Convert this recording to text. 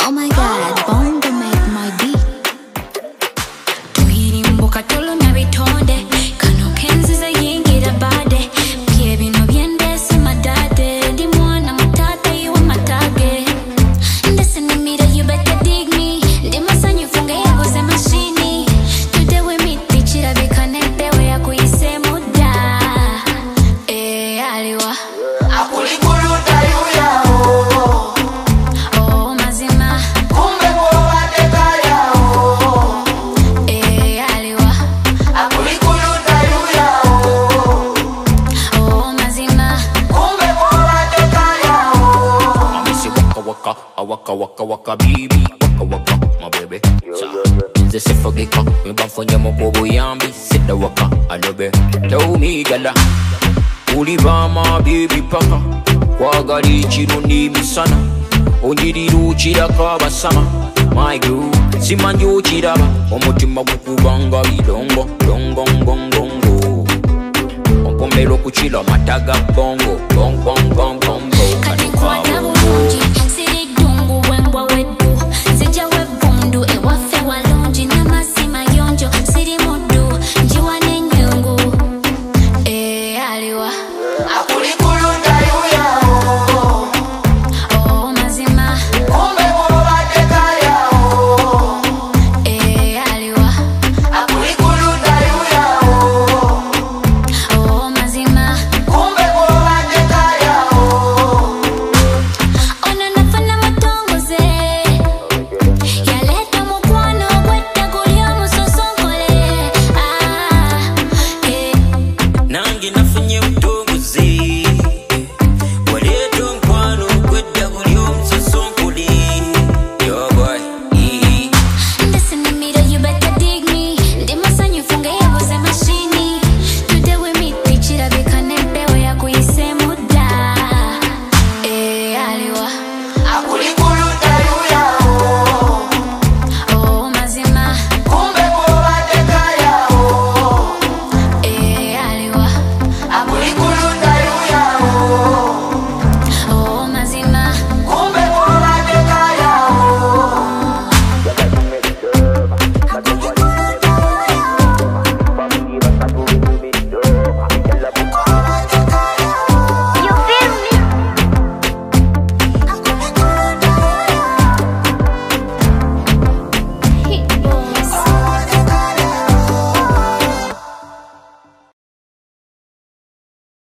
Oh my God, bongo make my beat. Tuhirimbo katolo na bitonde, kano kenzi za yingira bade. Pie bino biende si madade, di mwana matata iwa matage. Ndese nimira you better dig me, ndi masanyu funga yago ze mashini. Today we meet tichira bikanete we ya kuise muda. Aliwa akulikuluta yuya mazima kumbe kuwateka yao aliwa akulikuluta yuya mazima kumbe kuwateka yao Amisi waka waka waka waka baby waka my baby Nze sifogeka mbafonye mukubu yambi sida waka alobe Tell me gala Uli bama baby paka Kwagali chirundi misana Onjiriru uchiraka basama My girl Simanji uchiraba Omutima gukubanga bidongo Dongo ngongo Ompomelo kuchila mataga bongo Gong gong gong gong